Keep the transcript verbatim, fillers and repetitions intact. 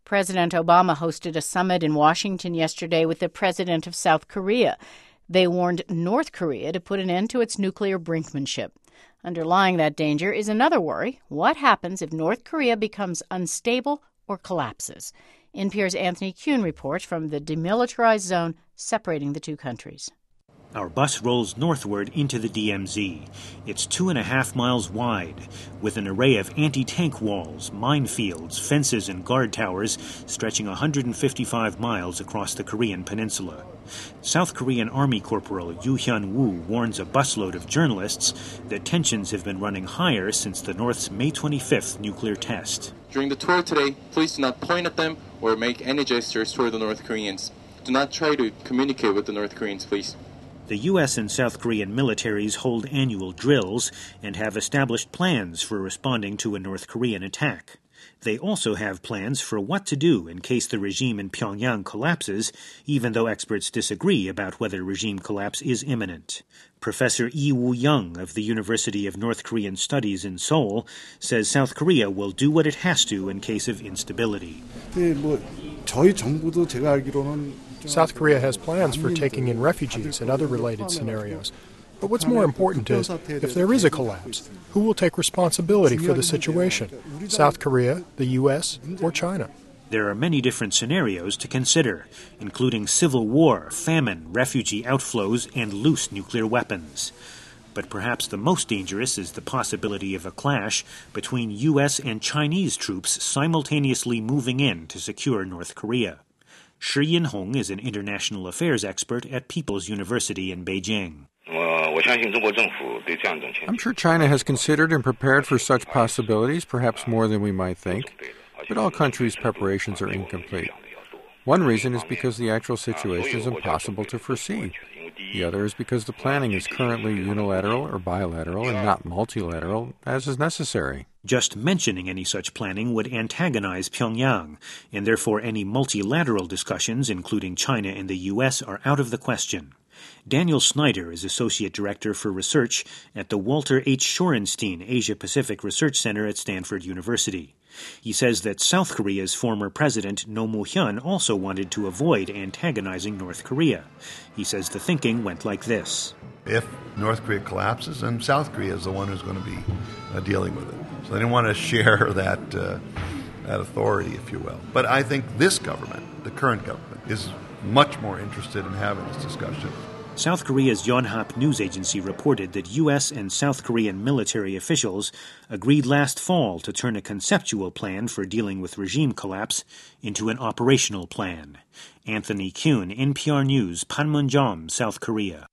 President Obama hosted a summit in Washington yesterday with the president of South Korea. They warned North Korea to put an end to its nuclear brinkmanship. Underlying that danger is another worry. What happens if North Korea becomes unstable or collapses? N P R's Anthony Kuhn reports from the demilitarized zone separating the two countries. Our bus rolls northward into the D M Z. It's two and a half miles wide, with an array of anti-tank walls, minefields, fences, and guard towers stretching one hundred fifty-five miles across the Korean peninsula. South Korean Army Corporal Yoo Hyun-woo warns a busload of journalists that tensions have been running higher since the North's May twenty-fifth nuclear test. During the tour today, please do not point at them or make any gestures toward the North Koreans. Do not try to communicate with the North Koreans, please. The U S and South Korean militaries hold annual drills and have established plans for responding to a North Korean attack. They also have plans for what to do in case the regime in Pyongyang collapses, even though experts disagree about whether regime collapse is imminent. Professor Lee Woo-young of the University of North Korean Studies in Seoul says South Korea will do what it has to in case of instability. South Korea has plans for taking in refugees and other related scenarios. But what's more important is, if there is a collapse, who will take responsibility for the situation? South Korea, the U S, or China? There are many different scenarios to consider, including civil war, famine, refugee outflows, and loose nuclear weapons. But perhaps the most dangerous is the possibility of a clash between U S and Chinese troops simultaneously moving in to secure North Korea. Shi Yin-hong is an international affairs expert at People's University in Beijing. I'm sure China has considered and prepared for such possibilities, perhaps more than we might think, but all countries' preparations are incomplete. One reason is because the actual situation is impossible to foresee. The other is because the planning is currently unilateral or bilateral and not multilateral, as is necessary. Just mentioning any such planning would antagonize Pyongyang, and therefore any multilateral discussions, including China and the U S, are out of the question. Daniel Snyder is Associate Director for Research at the Walter H. Shorenstein Asia-Pacific Research Center at Stanford University. He says that South Korea's former president, Roh Moo-hyun, also wanted to avoid antagonizing North Korea. He says the thinking went like this. If North Korea collapses, then South Korea is the one who's going to be uh, dealing with it. So they didn't want to share that, uh, that authority, if you will. But I think this government, the current government, is much more interested in having this discussion. South Korea's Yonhap news agency reported that U S and South Korean military officials agreed last fall to turn a conceptual plan for dealing with regime collapse into an operational plan. Anthony Kuhn, N P R News, Panmunjom, South Korea.